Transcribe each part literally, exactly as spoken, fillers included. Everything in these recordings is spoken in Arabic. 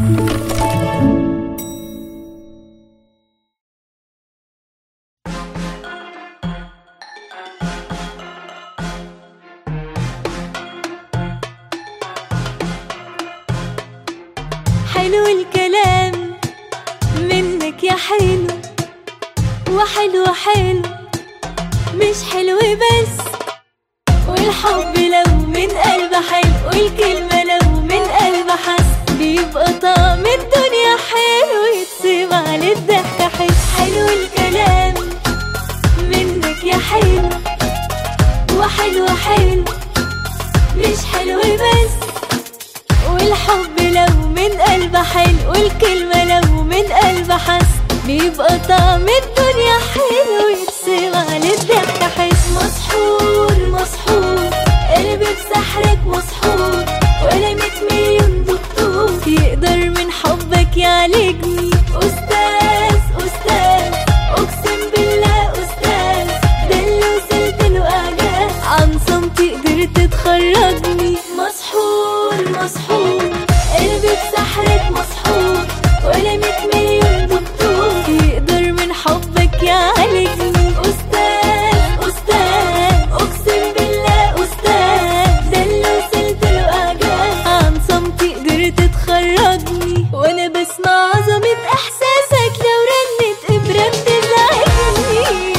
حلو الكلام منك يا حلو، وحلو حلو مش حلو بس، والحب لو من قلب حلو، والكلمة لو من قلب حس، بيبقى طعم الدنيا حلو، يتسمع للضحكة حلو. حلو الكلام منك يا حلو، وحلو حلو مش حلو بس، والحب لو من قلب حلو، والكلمة لو من قلب حس، بيبقى طعم الدنيا حلو، يتسمع للضحكة حلو. مسحور مسحور قلبي بسحرك مسحور، ولا مية مليون دكتور يقدر من حبك يعالجني. أستاذ أستاذ أقسم بالله أستاذ، ده اللي وصلت له إعجاز، عن صمتي قدرت تخرجني. مسحور مسحور قلبي بسحرك مسحور، ولا مية مليون دكتور يقدر من حبك يعالجني. أستاذ أستاذ أقسم بالله أستاذ، ده اللي وصلت له إعجاز، عن صمتي قدرت تخرجني. وأنا بسمع عظمة إحساسك، لو رنت إبرة بتزعجني.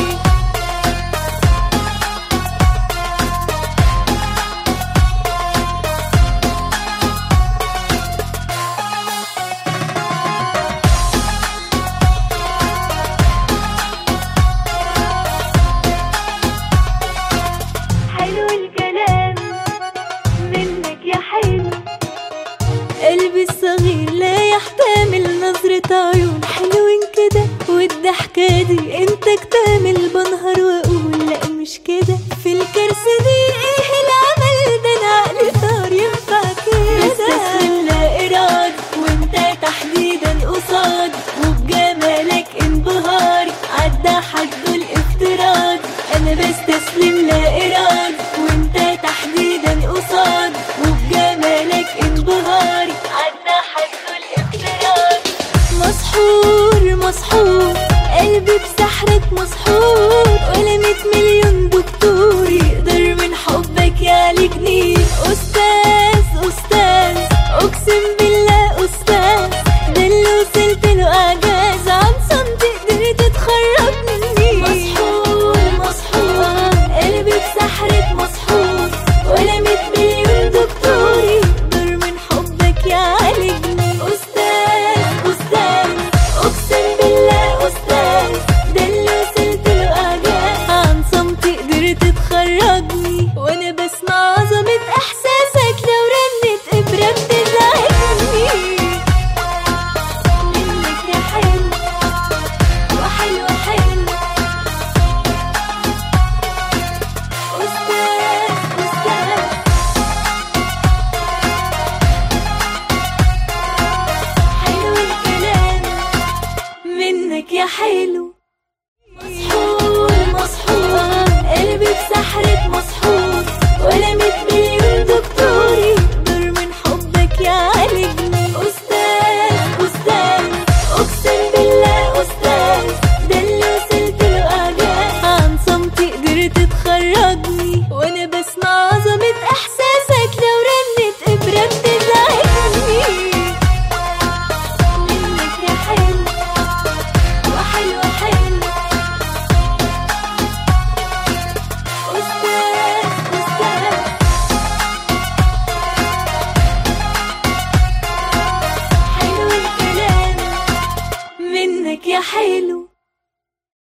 حلو الكلام منك يا حلو، قلبي الصغير لا يحتمل نظرة عيون حلوين كده، والضحكة دي انت كتامل، بنهار واقول لا مش كده. في الكرسي دي ايه العمل ده، العقل صار ينفع كده، بستسلم لا إرادة، وانت تحديدا قصاد، وبجمالك انبهاري عدى حد الافتراض. انا بستسلم لا إرادة، وانت تحديدا قصاد، وبجمالك انبهاري عدى حد الافتراض. مسحور مسحور قلبي بسحرك مسحور، ولا مية مليون